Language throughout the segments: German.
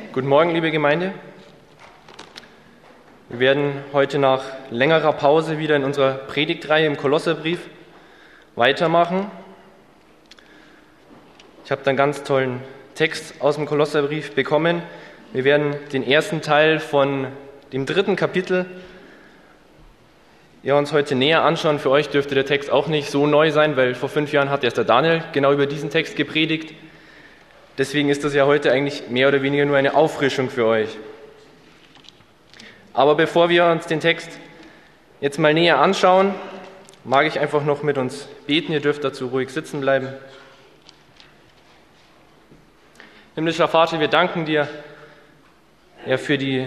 Guten Morgen, liebe Gemeinde. Wir werden heute nach längerer Pause wieder in unserer Predigtreihe im Kolosserbrief weitermachen. Ich habe da einen ganz tollen Text aus dem Kolosserbrief bekommen. Wir werden den ersten Teil von dem 3. Kapitel uns heute näher anschauen. Für euch dürfte der Text auch nicht so neu sein, weil vor 5 Jahren hat erst der Daniel genau über diesen Text gepredigt. Deswegen ist das ja heute eigentlich mehr oder weniger nur eine Auffrischung für euch. Aber bevor wir uns den Text jetzt mal näher anschauen, mag ich einfach noch mit uns beten. Ihr dürft dazu ruhig sitzen bleiben. Himmlischer Vater, wir danken dir für die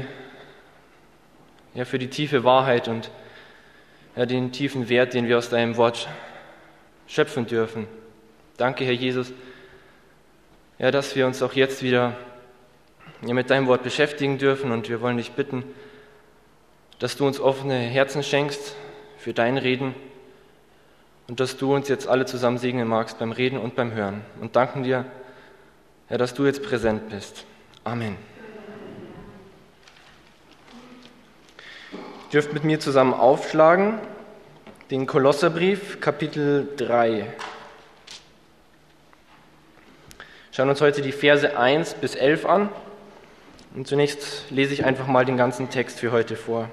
tiefe Wahrheit und den tiefen Wert, den wir aus deinem Wort schöpfen dürfen. Danke, Herr Jesus, dass wir uns auch jetzt wieder mit deinem Wort beschäftigen dürfen, und wir wollen dich bitten, dass du uns offene Herzen schenkst für dein Reden und dass du uns jetzt alle zusammen segnen magst beim Reden und beim Hören. Und danken dir, dass du jetzt präsent bist. Amen. Ihr dürft mit mir zusammen aufschlagen den Kolosserbrief, Kapitel 3. Wir schauen uns heute die Verse 1 bis 11 an. Und zunächst lese ich einfach mal den ganzen Text für heute vor.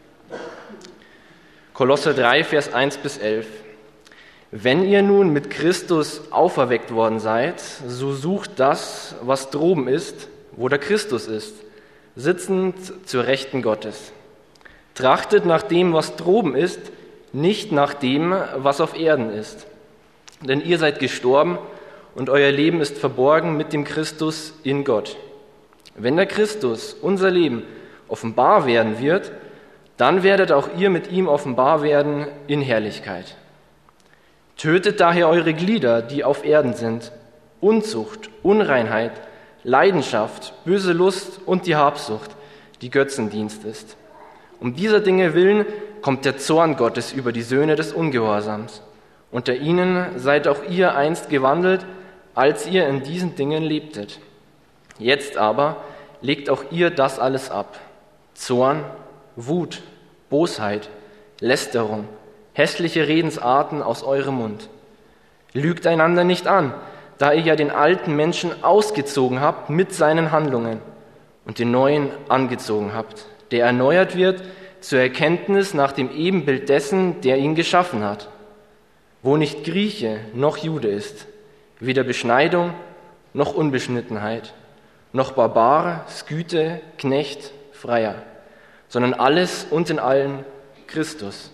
Kolosser 3, Vers 1 bis 11. Wenn ihr nun mit Christus auferweckt worden seid, so sucht das, was droben ist, wo der Christus ist, sitzend zur Rechten Gottes. Trachtet nach dem, was droben ist, nicht nach dem, was auf Erden ist. Denn ihr seid gestorben und euer Leben ist verborgen mit dem Christus in Gott. Wenn der Christus, unser Leben, offenbar werden wird, dann werdet auch ihr mit ihm offenbar werden in Herrlichkeit. Tötet daher eure Glieder, die auf Erden sind: Unzucht, Unreinheit, Leidenschaft, böse Lust und die Habsucht, die Götzendienst ist. Um dieser Dinge willen kommt der Zorn Gottes über die Söhne des Ungehorsams. Unter ihnen seid auch ihr einst gewandelt, als ihr in diesen Dingen lebtet. Jetzt aber legt auch ihr das alles ab: Zorn, Wut, Bosheit, Lästerung, hässliche Redensarten aus eurem Mund. Lügt einander nicht an, da ihr ja den alten Menschen ausgezogen habt mit seinen Handlungen und den neuen angezogen habt, der erneuert wird zur Erkenntnis nach dem Ebenbild dessen, der ihn geschaffen hat, wo nicht Grieche noch Jude ist, weder Beschneidung noch Unbeschnittenheit, noch Barbar, Skythe, Knecht, Freier, sondern alles und in allen Christus.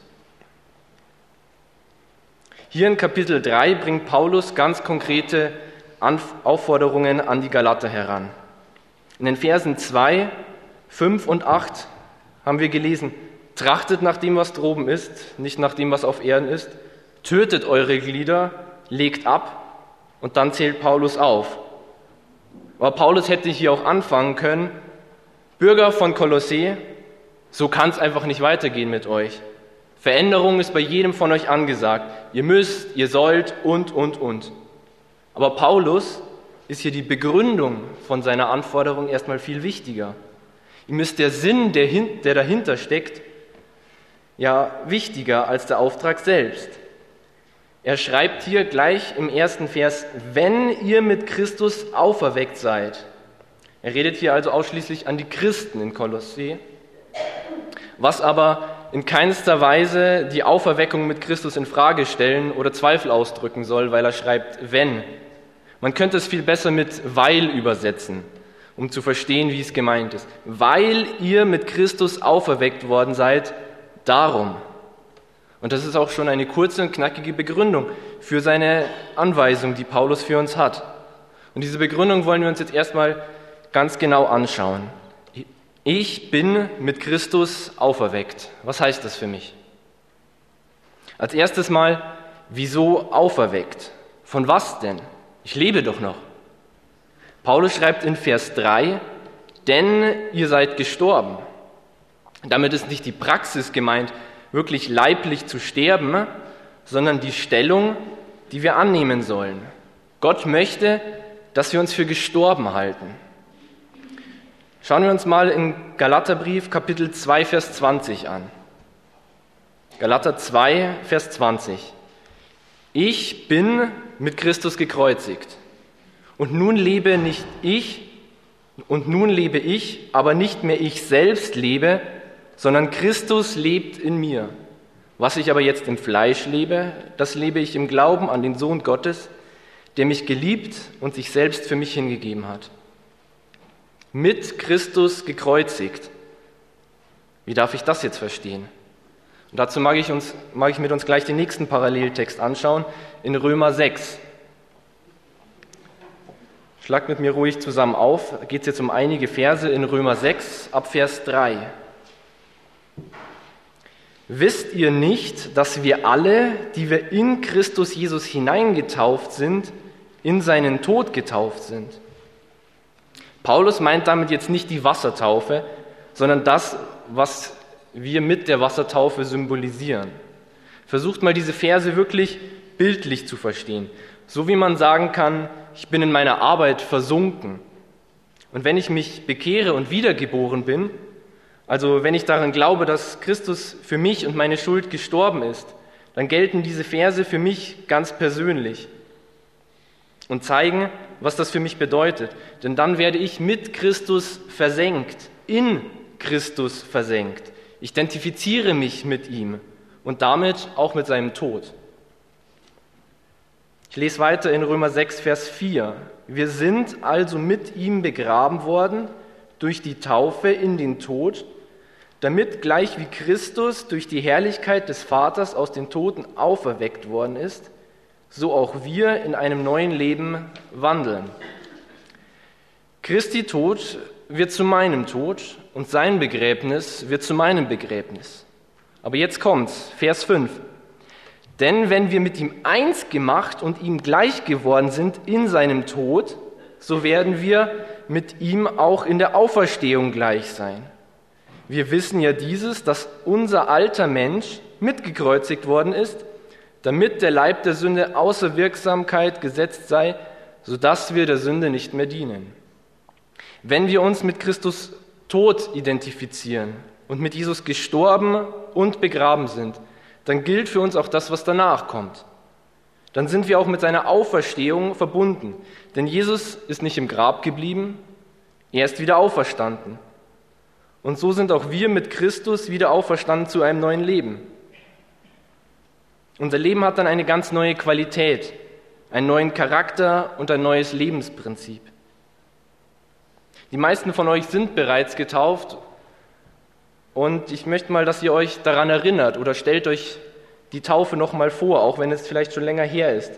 Hier in Kapitel 3 bringt Paulus ganz konkrete Aufforderungen an die Galater heran. In den Versen 2, 5 und 8 haben wir gelesen: Trachtet nach dem, was droben ist, nicht nach dem, was auf Erden ist. Tötet eure Glieder, legt ab. Und dann zählt Paulus auf. Aber Paulus hätte hier auch anfangen können: Bürger von Kolossä, so kann es einfach nicht weitergehen mit euch. Veränderung ist bei jedem von euch angesagt. Ihr müsst, ihr sollt und. Aber Paulus ist hier die Begründung von seiner Anforderung erstmal viel wichtiger. Ihm ist der Sinn, der dahinter steckt, wichtiger als der Auftrag selbst. Er schreibt hier gleich im ersten Vers: Wenn ihr mit Christus auferweckt seid. Er redet hier also ausschließlich an die Christen in Kolossä, was aber in keinster Weise die Auferweckung mit Christus in Frage stellen oder Zweifel ausdrücken soll, weil er schreibt wenn. Man könnte es viel besser mit weil übersetzen, um zu verstehen, wie es gemeint ist. Weil ihr mit Christus auferweckt worden seid, darum. Und das ist auch schon eine kurze und knackige Begründung für seine Anweisung, die Paulus für uns hat. Und diese Begründung wollen wir uns jetzt erstmal ganz genau anschauen. Ich bin mit Christus auferweckt. Was heißt das für mich? Als erstes mal, wieso auferweckt? Von was denn? Ich lebe doch noch. Paulus schreibt in Vers 3, denn ihr seid gestorben. Damit ist nicht die Praxis gemeint, wirklich leiblich zu sterben, sondern die Stellung, die wir annehmen sollen. Gott möchte, dass wir uns für gestorben halten. Schauen wir uns mal in Galaterbrief Kapitel 2, Vers 20 an. Galater 2, Vers 20. Ich bin mit Christus gekreuzigt. Und nun lebe ich, aber nicht mehr ich selbst lebe, sondern Christus lebt in mir. Was ich aber jetzt im Fleisch lebe, das lebe ich im Glauben an den Sohn Gottes, der mich geliebt und sich selbst für mich hingegeben hat. Mit Christus gekreuzigt. Wie darf ich das jetzt verstehen? Und dazu mag ich mit uns gleich den nächsten Paralleltext anschauen, in Römer 6. Schlagt mit mir ruhig zusammen auf, da geht es jetzt um einige Verse in Römer 6, ab Vers 3. Wisst ihr nicht, dass wir alle, die wir in Christus Jesus hineingetauft sind, in seinen Tod getauft sind? Paulus meint damit jetzt nicht die Wassertaufe, sondern das, was wir mit der Wassertaufe symbolisieren. Versucht mal diese Verse wirklich bildlich zu verstehen. So wie man sagen kann, ich bin in meiner Arbeit versunken. Und wenn ich mich bekehre und wiedergeboren bin, also wenn ich daran glaube, dass Christus für mich und meine Schuld gestorben ist, dann gelten diese Verse für mich ganz persönlich und zeigen, was das für mich bedeutet. Denn dann werde ich mit Christus versenkt, in Christus versenkt. Ich identifiziere mich mit ihm und damit auch mit seinem Tod. Ich lese weiter in Römer 6, Vers 4. Wir sind also mit ihm begraben worden durch die Taufe in den Tod, damit gleich wie Christus durch die Herrlichkeit des Vaters aus den Toten auferweckt worden ist, so auch wir in einem neuen Leben wandeln. Christi Tod wird zu meinem Tod und sein Begräbnis wird zu meinem Begräbnis. Aber jetzt kommt's, Vers 5. Denn wenn wir mit ihm eins gemacht und ihm gleich geworden sind in seinem Tod, so werden wir mit ihm auch in der Auferstehung gleich sein. Wir wissen ja dieses, dass unser alter Mensch mitgekreuzigt worden ist, damit der Leib der Sünde außer Wirksamkeit gesetzt sei, sodass wir der Sünde nicht mehr dienen. Wenn wir uns mit Christus Tod identifizieren und mit Jesus gestorben und begraben sind, dann gilt für uns auch das, was danach kommt. Dann sind wir auch mit seiner Auferstehung verbunden. Denn Jesus ist nicht im Grab geblieben, er ist wieder auferstanden. Und so sind auch wir mit Christus wieder auferstanden zu einem neuen Leben. Unser Leben hat dann eine ganz neue Qualität, einen neuen Charakter und ein neues Lebensprinzip. Die meisten von euch sind bereits getauft und ich möchte mal, dass ihr euch daran erinnert oder stellt euch die Taufe nochmal vor, auch wenn es vielleicht schon länger her ist.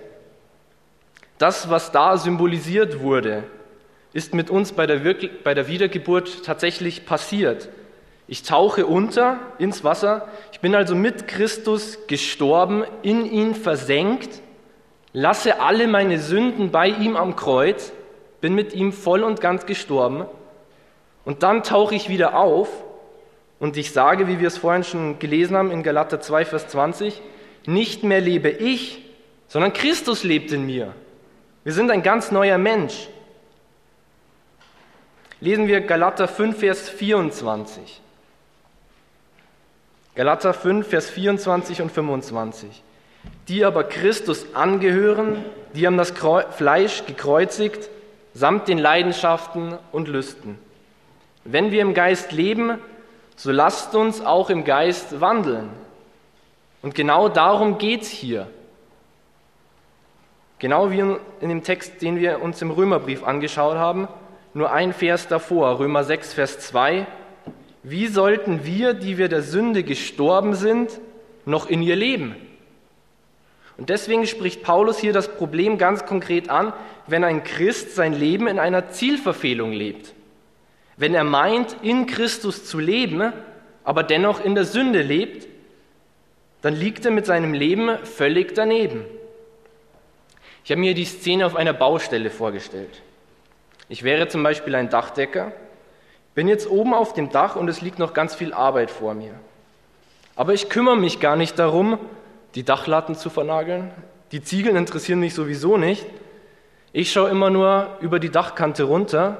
Das, was da symbolisiert wurde, ist mit uns bei der Wiedergeburt tatsächlich passiert. Ich tauche unter ins Wasser, ich bin also mit Christus gestorben, in ihn versenkt, lasse alle meine Sünden bei ihm am Kreuz, bin mit ihm voll und ganz gestorben und dann tauche ich wieder auf und ich sage, wie wir es vorhin schon gelesen haben in Galater 2, Vers 20, nicht mehr lebe ich, sondern Christus lebt in mir. Wir sind ein ganz neuer Mensch. Lesen wir Galater 5, Vers 24. Galater 5, Vers 24 und 25. Die aber Christus angehören, die haben das Fleisch gekreuzigt, samt den Leidenschaften und Lüsten. Wenn wir im Geist leben, so lasst uns auch im Geist wandeln. Und genau darum geht's hier. Genau wie in dem Text, den wir uns im Römerbrief angeschaut haben, nur ein Vers davor, Römer 6, Vers 2. Wie sollten wir, die wir der Sünde gestorben sind, noch in ihr leben? Und deswegen spricht Paulus hier das Problem ganz konkret an, wenn ein Christ sein Leben in einer Zielverfehlung lebt. Wenn er meint, in Christus zu leben, aber dennoch in der Sünde lebt, dann liegt er mit seinem Leben völlig daneben. Ich habe mir die Szene auf einer Baustelle vorgestellt. Ich wäre zum Beispiel ein Dachdecker, bin jetzt oben auf dem Dach und es liegt noch ganz viel Arbeit vor mir. Aber ich kümmere mich gar nicht darum, die Dachlatten zu vernageln. Die Ziegeln interessieren mich sowieso nicht. Ich schaue immer nur über die Dachkante runter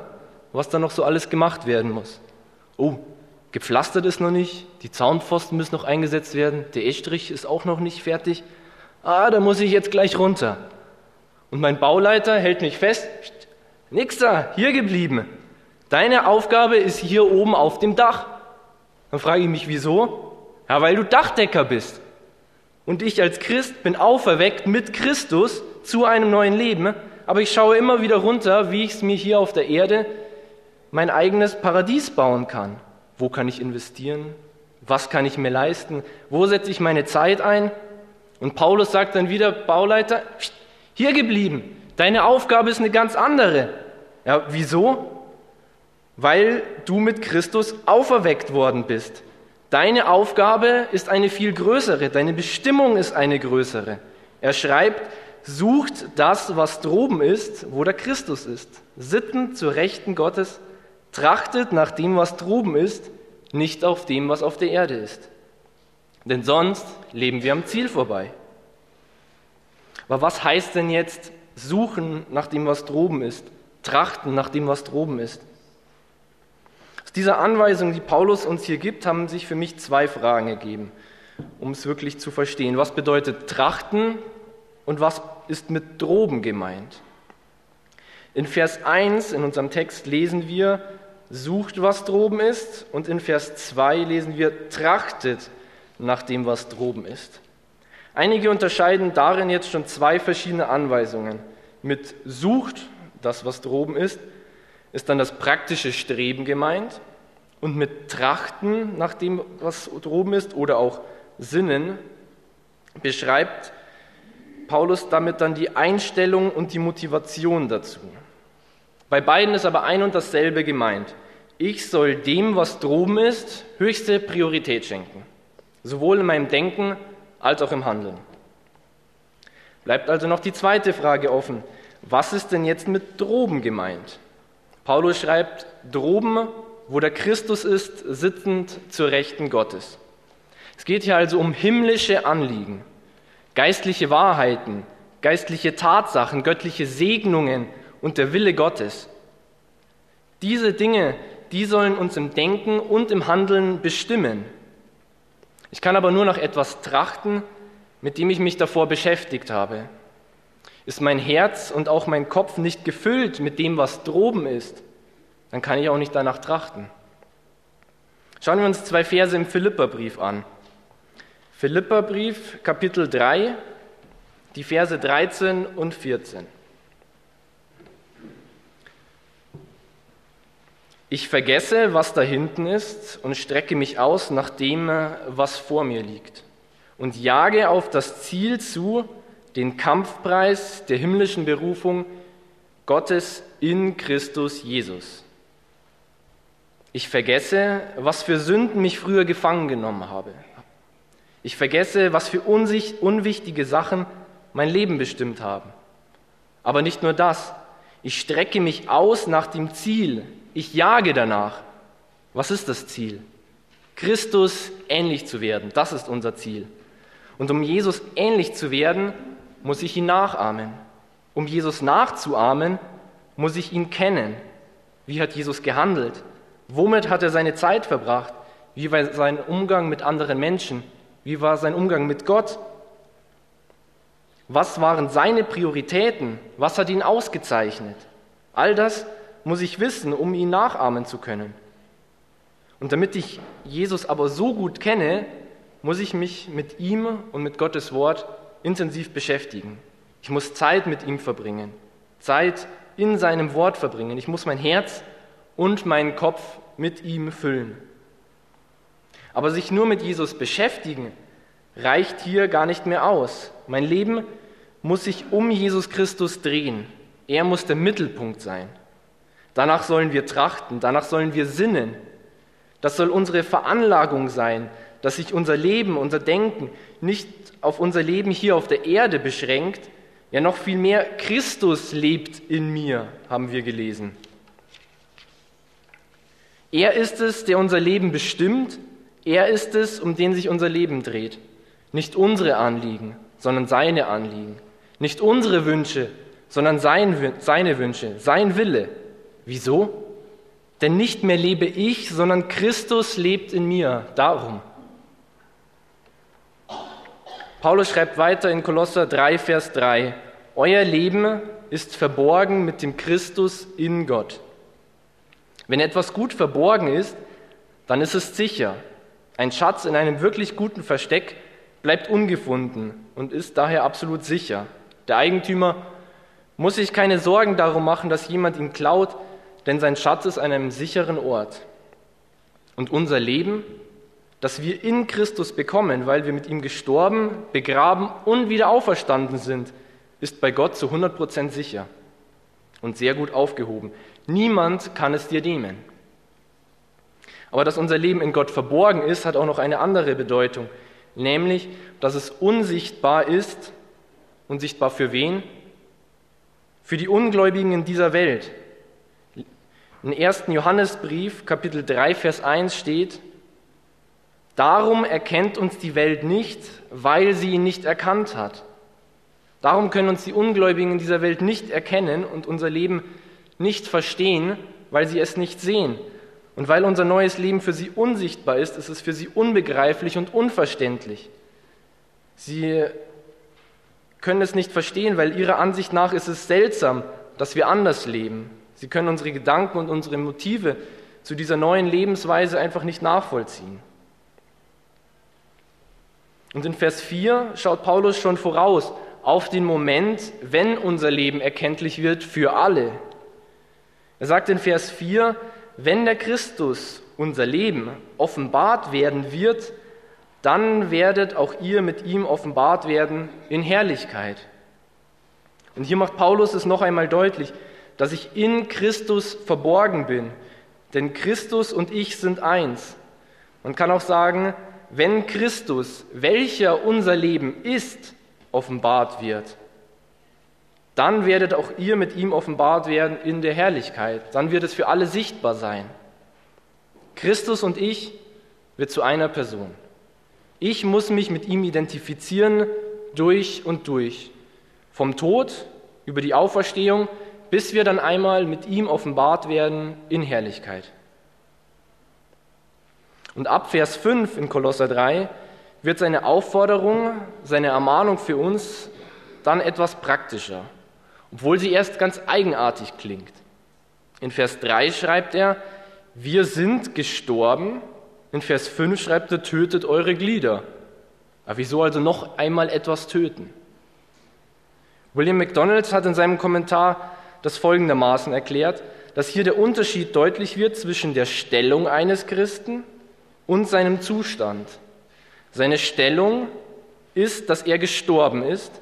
was da noch so alles gemacht werden muss. Oh, gepflastert ist noch nicht, die Zaunpfosten müssen noch eingesetzt werden, der Estrich ist auch noch nicht fertig. Da muss ich jetzt gleich runter. Und mein Bauleiter hält mich fest. Nix da, hier geblieben. Deine Aufgabe ist hier oben auf dem Dach. Dann frage ich mich, wieso? Ja, weil du Dachdecker bist. Und ich als Christ bin auferweckt mit Christus zu einem neuen Leben. Aber ich schaue immer wieder runter, wie ich es mir hier auf der Erde mein eigenes Paradies bauen kann. Wo kann ich investieren? Was kann ich mir leisten? Wo setze ich meine Zeit ein? Und Paulus sagt dann wieder, Bauleiter, hier geblieben. Deine Aufgabe ist eine ganz andere. Ja, wieso? Weil du mit Christus auferweckt worden bist. Deine Aufgabe ist eine viel größere, deine Bestimmung ist eine größere. Er schreibt, sucht das, was droben ist, wo der Christus ist. Sittend zur Rechten Gottes, trachtet nach dem, was droben ist, nicht auf dem, was auf der Erde ist. Denn sonst leben wir am Ziel vorbei. Aber was heißt denn jetzt suchen nach dem, was droben ist, trachten nach dem, was droben ist? Aus dieser Anweisung, die Paulus uns hier gibt, haben sich für mich zwei Fragen ergeben, um es wirklich zu verstehen. Was bedeutet trachten und was ist mit droben gemeint? In Vers 1 in unserem Text lesen wir, sucht, was droben ist, und in Vers 2 lesen wir, trachtet nach dem, was droben ist. Einige unterscheiden darin jetzt schon zwei verschiedene Anweisungen. Mit sucht, das, was droben ist dann das praktische Streben gemeint, und mit trachten nach dem, was droben ist, oder auch sinnen, beschreibt Paulus damit dann die Einstellung und die Motivation dazu. Bei beiden ist aber ein und dasselbe gemeint. Ich soll dem, was droben ist, höchste Priorität schenken. Sowohl in meinem Denken als auch im Handeln. Bleibt also noch die zweite Frage offen. Was ist denn jetzt mit droben gemeint? Paulus schreibt, droben, wo der Christus ist, sitzend zur Rechten Gottes. Es geht hier also um himmlische Anliegen, geistliche Wahrheiten, geistliche Tatsachen, göttliche Segnungen und der Wille Gottes. Diese Dinge, die sollen uns im Denken und im Handeln bestimmen. Ich kann aber nur nach etwas trachten, mit dem ich mich davor beschäftigt habe. Ist mein Herz und auch mein Kopf nicht gefüllt mit dem, was droben ist, dann kann ich auch nicht danach trachten. Schauen wir uns zwei Verse im Philipperbrief an. Philipperbrief, Kapitel 3, die Verse 13 und 14. Ich vergesse, was da hinten ist, und strecke mich aus nach dem, was vor mir liegt, und jage auf das Ziel zu, den Kampfpreis der himmlischen Berufung Gottes in Christus Jesus. Ich vergesse, was für Sünden mich früher gefangen genommen habe. Ich vergesse, was für unwichtige Sachen mein Leben bestimmt haben. Aber nicht nur das. Ich strecke mich aus nach dem Ziel. Ich jage danach. Was ist das Ziel? Christus ähnlich zu werden. Das ist unser Ziel. Und um Jesus ähnlich zu werden, muss ich ihn nachahmen. Um Jesus nachzuahmen, muss ich ihn kennen. Wie hat Jesus gehandelt? Womit hat er seine Zeit verbracht? Wie war sein Umgang mit anderen Menschen? Wie war sein Umgang mit Gott? Was waren seine Prioritäten? Was hat ihn ausgezeichnet? All das muss ich wissen, um ihn nachahmen zu können. Und damit ich Jesus aber so gut kenne, muss ich mich mit ihm und mit Gottes Wort intensiv beschäftigen. Ich muss Zeit mit ihm verbringen, Zeit in seinem Wort verbringen. Ich muss mein Herz und meinen Kopf mit ihm füllen. Aber sich nur mit Jesus beschäftigen, reicht hier gar nicht mehr aus. Mein Leben muss sich um Jesus Christus drehen. Er muss der Mittelpunkt sein. Danach sollen wir trachten, danach sollen wir sinnen. Das soll unsere Veranlagung sein, dass sich unser Leben, unser Denken nicht auf unser Leben hier auf der Erde beschränkt, ja noch viel mehr Christus lebt in mir, haben wir gelesen. Er ist es, der unser Leben bestimmt, er ist es, um den sich unser Leben dreht. Nicht unsere Anliegen, sondern seine Anliegen. Nicht unsere Wünsche, sondern seine Wünsche, sein Wille. Wieso? Denn nicht mehr lebe ich, sondern Christus lebt in mir. Darum. Paulus schreibt weiter in Kolosser 3, Vers 3, euer Leben ist verborgen mit dem Christus in Gott. Wenn etwas gut verborgen ist, dann ist es sicher. Ein Schatz in einem wirklich guten Versteck bleibt ungefunden und ist daher absolut sicher. Der Eigentümer muss sich keine Sorgen darum machen, dass jemand ihn klaut, denn sein Schatz ist an einem sicheren Ort. Und unser Leben, das wir in Christus bekommen, weil wir mit ihm gestorben, begraben und wieder auferstanden sind, ist bei Gott zu 100% sicher und sehr gut aufgehoben. Niemand kann es dir nehmen. Aber dass unser Leben in Gott verborgen ist, hat auch noch eine andere Bedeutung, nämlich, dass es unsichtbar ist. Unsichtbar für wen? Für die Ungläubigen in dieser Welt. Im 1. Johannesbrief, Kapitel 3, Vers 1 steht, darum erkennt uns die Welt nicht, weil sie ihn nicht erkannt hat. Darum können uns die Ungläubigen in dieser Welt nicht erkennen und unser Leben nicht verstehen, weil sie es nicht sehen. Und weil unser neues Leben für sie unsichtbar ist, ist es für sie unbegreiflich und unverständlich. Sie können es nicht verstehen, weil ihrer Ansicht nach ist es seltsam, dass wir anders leben. Sie können unsere Gedanken und unsere Motive zu dieser neuen Lebensweise einfach nicht nachvollziehen. Und in Vers 4 schaut Paulus schon voraus auf den Moment, wenn unser Leben erkenntlich wird für alle. Er sagt in Vers 4, wenn der Christus, unser Leben, offenbart werden wird, dann werdet auch ihr mit ihm offenbart werden in Herrlichkeit. Und hier macht Paulus es noch einmal deutlich, dass ich in Christus verborgen bin, denn Christus und ich sind eins. Man kann auch sagen, wenn Christus, welcher unser Leben ist, offenbart wird, dann werdet auch ihr mit ihm offenbart werden in der Herrlichkeit. Dann wird es für alle sichtbar sein. Christus und ich wird zu einer Person. Ich muss mich mit ihm identifizieren durch und durch. Vom Tod über die Auferstehung, bis wir dann einmal mit ihm offenbart werden in Herrlichkeit. Und ab Vers 5 in Kolosser 3 wird seine Aufforderung, seine Ermahnung für uns dann etwas praktischer, obwohl sie erst ganz eigenartig klingt. In Vers 3 schreibt er, wir sind gestorben. In Vers 5 schreibt er, tötet eure Glieder. Aber wieso also noch einmal etwas töten? William MacDonald hat in seinem Kommentar das folgendermaßen erklärt, dass hier der Unterschied deutlich wird zwischen der Stellung eines Christen und seinem Zustand. Seine Stellung ist, dass er gestorben ist.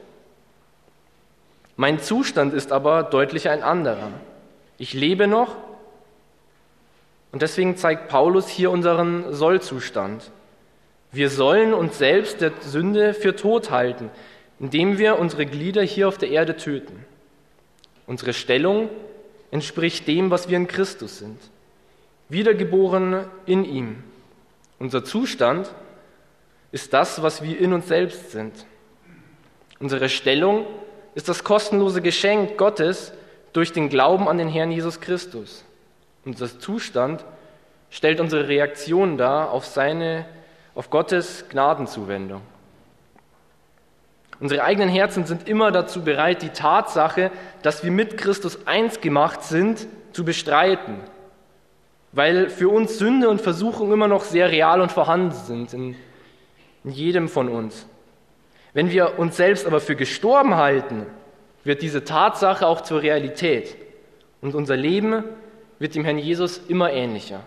Mein Zustand ist aber deutlich ein anderer. Ich lebe noch und deswegen zeigt Paulus hier unseren Sollzustand. Wir sollen uns selbst der Sünde für tot halten, indem wir unsere Glieder hier auf der Erde töten. Unsere Stellung entspricht dem, was wir in Christus sind. Wiedergeboren in ihm. Unser Zustand ist das, was wir in uns selbst sind. Unsere Stellung ist das kostenlose Geschenk Gottes durch den Glauben an den Herrn Jesus Christus. Unser Zustand stellt unsere Reaktion dar auf Gottes Gnadenzuwendung. Unsere eigenen Herzen sind immer dazu bereit, die Tatsache, dass wir mit Christus eins gemacht sind, zu bestreiten, weil für uns Sünde und Versuchung immer noch sehr real und vorhanden sind in jedem von uns. Wenn wir uns selbst aber für gestorben halten, wird diese Tatsache auch zur Realität und unser Leben wird dem Herrn Jesus immer ähnlicher.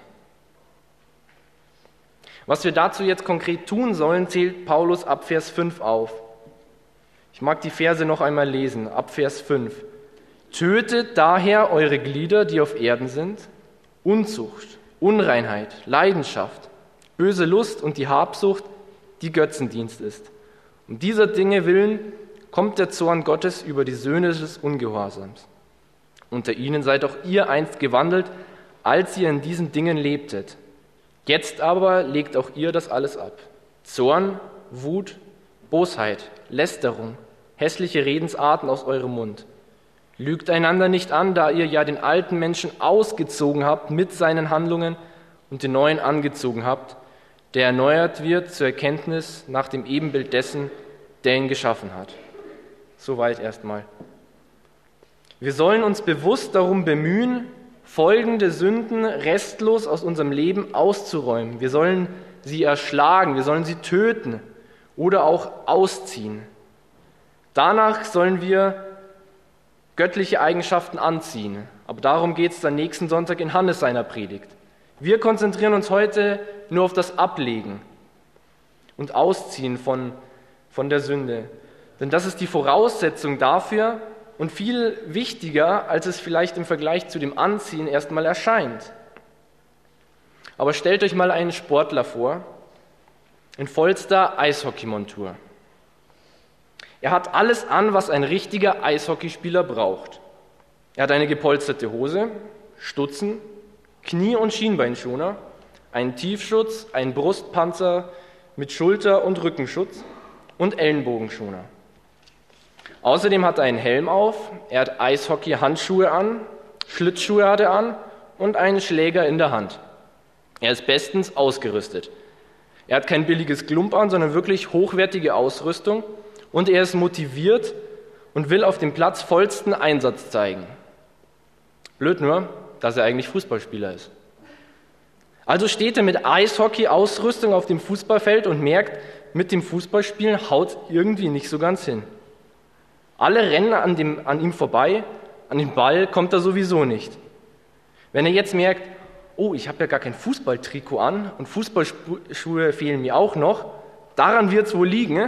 Was wir dazu jetzt konkret tun sollen, zählt Paulus ab Vers 5 auf. Ich mag die Verse noch einmal lesen, ab Vers 5. Tötet daher eure Glieder, die auf Erden sind, Unzucht, Unreinheit, Leidenschaft, böse Lust und die Habsucht, die Götzendienst ist. Um dieser Dinge willen kommt der Zorn Gottes über die Söhne des Ungehorsams. Unter ihnen seid auch ihr einst gewandelt, als ihr in diesen Dingen lebtet. Jetzt aber legt auch ihr das alles ab. Zorn, Wut, Bosheit, Lästerung, hässliche Redensarten aus eurem Mund. Lügt einander nicht an, da ihr ja den alten Menschen ausgezogen habt mit seinen Handlungen und den neuen angezogen habt, der erneuert wird zur Erkenntnis nach dem Ebenbild dessen, der ihn geschaffen hat. Soweit erstmal. Wir sollen uns bewusst darum bemühen, folgende Sünden restlos aus unserem Leben auszuräumen. Wir sollen sie erschlagen, wir sollen sie töten oder auch ausziehen. Danach sollen wir göttliche Eigenschaften anziehen. Aber darum geht es dann nächsten Sonntag in Hannes seiner Predigt. Wir konzentrieren uns heute nur auf das Ablegen und Ausziehen von der Sünde. Denn das ist die Voraussetzung dafür und viel wichtiger, als es vielleicht im Vergleich zu dem Anziehen erstmal erscheint. Aber stellt euch mal einen Sportler vor, in vollster Eishockeymontur. Er hat alles an, was ein richtiger Eishockeyspieler braucht. Er hat eine gepolsterte Hose, Stutzen, Knie- und Schienbeinschoner, einen Tiefschutz, einen Brustpanzer mit Schulter- und Rückenschutz und Ellenbogenschoner. Außerdem hat er einen Helm auf, er hat Eishockey-Handschuhe an, Schlittschuhe hat er an und einen Schläger in der Hand. Er ist bestens ausgerüstet. Er hat kein billiges Klump an, sondern wirklich hochwertige Ausrüstung und er ist motiviert und will auf dem Platz vollsten Einsatz zeigen. Blöd nur, dass er eigentlich Fußballspieler ist. Also steht er mit Eishockey-Ausrüstung auf dem Fußballfeld und merkt, mit dem Fußballspielen haut irgendwie nicht so ganz hin. Alle rennen an ihm vorbei, an den Ball kommt er sowieso nicht. Wenn er jetzt merkt, oh, ich habe ja gar kein Fußballtrikot an und Fußballschuhe fehlen mir auch noch, daran wird es wohl liegen,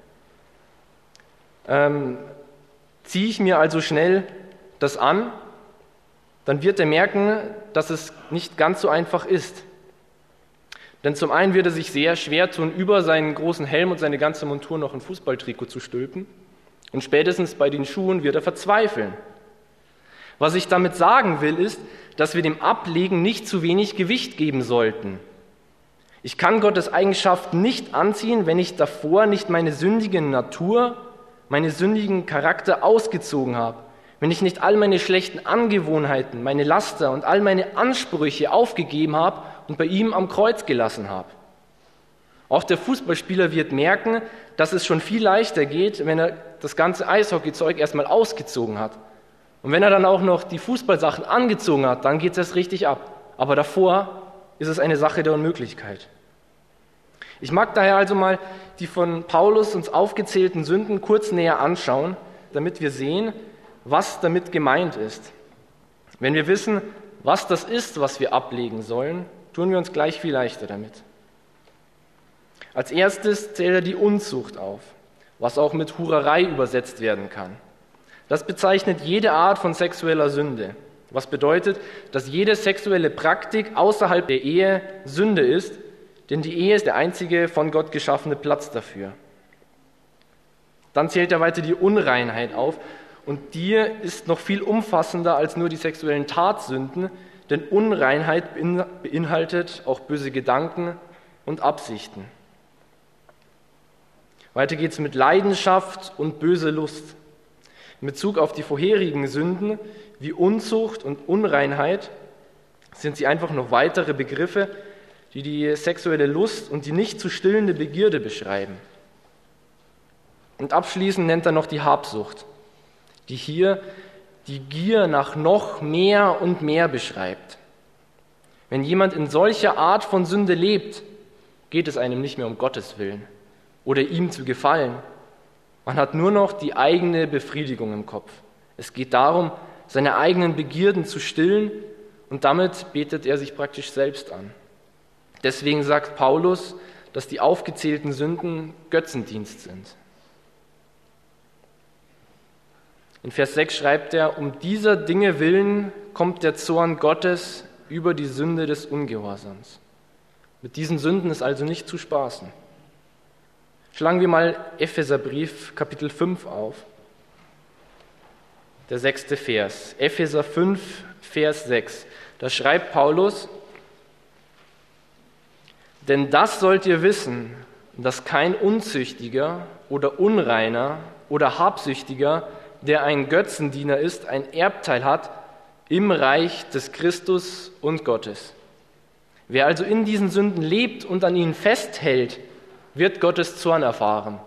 ziehe ich mir also schnell das an, dann wird er merken, dass es nicht ganz so einfach ist. Denn zum einen wird er sich sehr schwer tun, über seinen großen Helm und seine ganze Montur noch ein Fußballtrikot zu stülpen. Und spätestens bei den Schuhen wird er verzweifeln. Was ich damit sagen will, ist, dass wir dem Ablegen nicht zu wenig Gewicht geben sollten. Ich kann Gottes Eigenschaften nicht anziehen, wenn ich davor nicht meine sündige Natur, meinen sündigen Charakter ausgezogen habe. Wenn ich nicht all meine schlechten Angewohnheiten, meine Laster und all meine Ansprüche aufgegeben habe und bei ihm am Kreuz gelassen habe. Auch der Fußballspieler wird merken, dass es schon viel leichter geht, wenn er das ganze Eishockeyzeug erstmal ausgezogen hat. Und wenn er dann auch noch die Fußballsachen angezogen hat, dann geht es erst richtig ab. Aber davor ist es eine Sache der Unmöglichkeit. Ich mag daher also mal die von Paulus uns aufgezählten Sünden kurz näher anschauen, damit wir sehen, was damit gemeint ist. Wenn wir wissen, was das ist, was wir ablegen sollen, tun wir uns gleich viel leichter damit. Als erstes zählt er die Unzucht auf, was auch mit Hurerei übersetzt werden kann. Das bezeichnet jede Art von sexueller Sünde, was bedeutet, dass jede sexuelle Praktik außerhalb der Ehe Sünde ist, denn die Ehe ist der einzige von Gott geschaffene Platz dafür. Dann zählt er weiter die Unreinheit auf und die ist noch viel umfassender als nur die sexuellen Tatsünden, denn Unreinheit beinhaltet auch böse Gedanken und Absichten. Weiter geht es mit Leidenschaft und böse Lust. In Bezug auf die vorherigen Sünden wie Unzucht und Unreinheit sind sie einfach noch weitere Begriffe, die die sexuelle Lust und die nicht zu stillende Begierde beschreiben. Und abschließend nennt er noch die Habsucht, die hier die Gier nach noch mehr und mehr beschreibt. Wenn jemand in solcher Art von Sünde lebt, geht es einem nicht mehr um Gottes Willen oder ihm zu gefallen. Man hat nur noch die eigene Befriedigung im Kopf. Es geht darum, seine eigenen Begierden zu stillen und damit betet er sich praktisch selbst an. Deswegen sagt Paulus, dass die aufgezählten Sünden Götzendienst sind. In Vers 6 schreibt er, um dieser Dinge willen kommt der Zorn Gottes über die Sünde des Ungehorsams. Mit diesen Sünden ist also nicht zu spaßen. Schlagen wir mal Epheserbrief Kapitel 5 auf. Der 6. Vers. Epheser 5, Vers 6. Da schreibt Paulus, denn das sollt ihr wissen, dass kein Unzüchtiger oder Unreiner oder Habsüchtiger der ein Götzendiener ist, ein Erbteil hat im Reich des Christus und Gottes. Wer also in diesen Sünden lebt und an ihnen festhält, wird Gottes Zorn erfahren.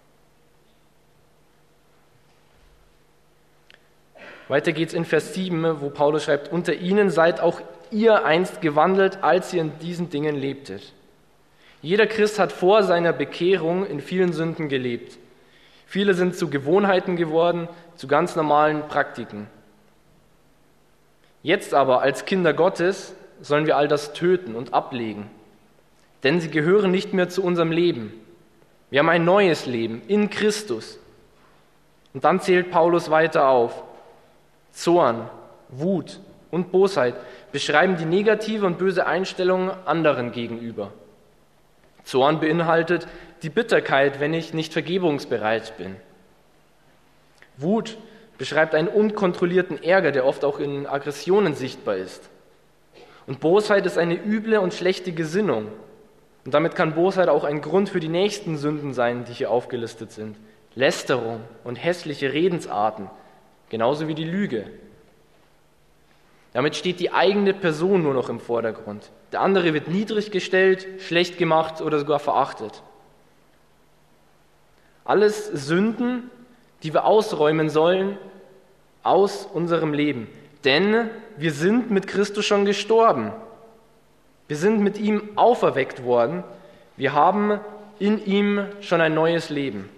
Weiter geht's in Vers 7, wo Paulus schreibt, unter ihnen seid auch ihr einst gewandelt, als ihr in diesen Dingen lebtet. Jeder Christ hat vor seiner Bekehrung in vielen Sünden gelebt. Viele sind zu Gewohnheiten geworden, zu ganz normalen Praktiken. Jetzt aber als Kinder Gottes sollen wir all das töten und ablegen, denn sie gehören nicht mehr zu unserem Leben. Wir haben ein neues Leben in Christus. Und dann zählt Paulus weiter auf. Zorn, Wut und Bosheit beschreiben die negative und böse Einstellung anderen gegenüber. Zorn beinhaltet die Bitterkeit, wenn ich nicht vergebungsbereit bin. Wut beschreibt einen unkontrollierten Ärger, der oft auch in Aggressionen sichtbar ist. Und Bosheit ist eine üble und schlechte Gesinnung. Und damit kann Bosheit auch ein Grund für die nächsten Sünden sein, die hier aufgelistet sind. Lästerung und hässliche Redensarten, genauso wie die Lüge. Damit steht die eigene Person nur noch im Vordergrund. Der andere wird niedrig gestellt, schlecht gemacht oder sogar verachtet. Alles Sünden, die wir ausräumen sollen aus unserem Leben. Denn wir sind mit Christus schon gestorben. Wir sind mit ihm auferweckt worden. Wir haben in ihm schon ein neues Leben.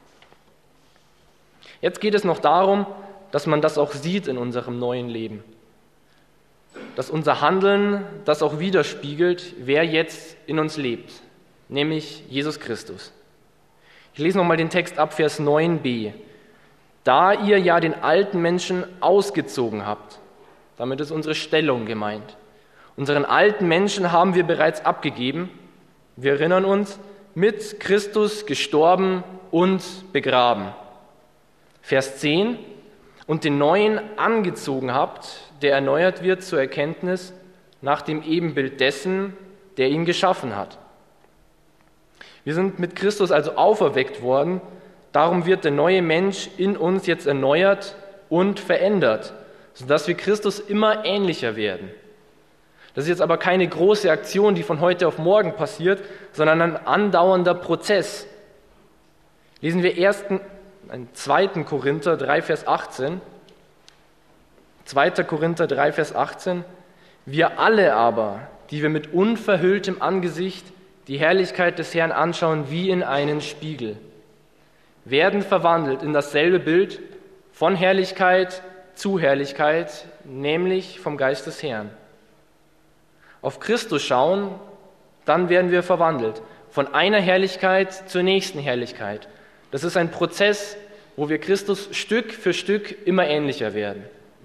Jetzt geht es noch darum, dass man das auch sieht in unserem neuen Leben. Dass unser Handeln das auch widerspiegelt, wer jetzt in uns lebt, nämlich Jesus Christus. Ich lese nochmal den Text ab, Vers 9b. Da ihr ja den alten Menschen ausgezogen habt, damit ist unsere Stellung gemeint. Unseren alten Menschen haben wir bereits abgegeben. Wir erinnern uns, mit Christus gestorben und begraben. Vers 10. Und den neuen angezogen habt, der erneuert wird zur Erkenntnis nach dem Ebenbild dessen, der ihn geschaffen hat. Wir sind mit Christus also auferweckt worden, darum wird der neue Mensch in uns jetzt erneuert und verändert, sodass wir Christus immer ähnlicher werden. Das ist jetzt aber keine große Aktion, die von heute auf morgen passiert, sondern ein andauernder Prozess. Lesen wir 2. Korinther 3, Vers 18. 2. Korinther 3, Vers 18. Wir alle aber, die wir mit unverhülltem Angesicht die Herrlichkeit des Herrn anschauen wie in einen Spiegel, werden verwandelt in dasselbe Bild von Herrlichkeit zu Herrlichkeit, nämlich vom Geist des Herrn. Auf Christus schauen, dann werden wir verwandelt von einer Herrlichkeit zur nächsten Herrlichkeit. Das ist ein Prozess, wo wir Christus Stück für Stück immer ähnlicher werden.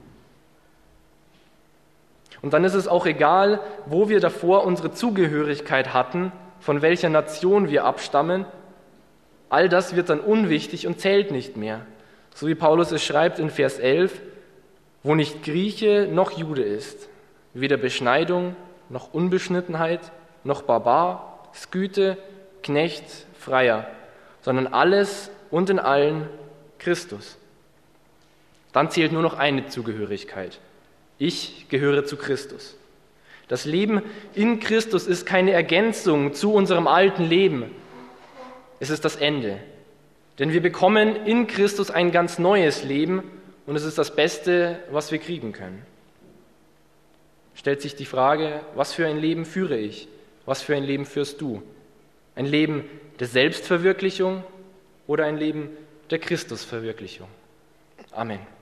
Und dann ist es auch egal, wo wir davor unsere Zugehörigkeit hatten, von welcher Nation wir abstammen. All das wird dann unwichtig und zählt nicht mehr. So wie Paulus es schreibt in Vers 11, wo nicht Grieche noch Jude ist, weder Beschneidung noch Unbeschnittenheit noch Barbar, Sküte, Knecht, Freier, sondern alles und in allen Christus. Dann zählt nur noch eine Zugehörigkeit. Ich gehöre zu Christus. Das Leben in Christus ist keine Ergänzung zu unserem alten Leben. Es ist das Ende. Denn wir bekommen in Christus ein ganz neues Leben und es ist das Beste, was wir kriegen können. Stellt sich die Frage, was für ein Leben führe ich? Was für ein Leben führst du? Ein Leben der Selbstverwirklichung oder ein Leben der Christusverwirklichung? Amen.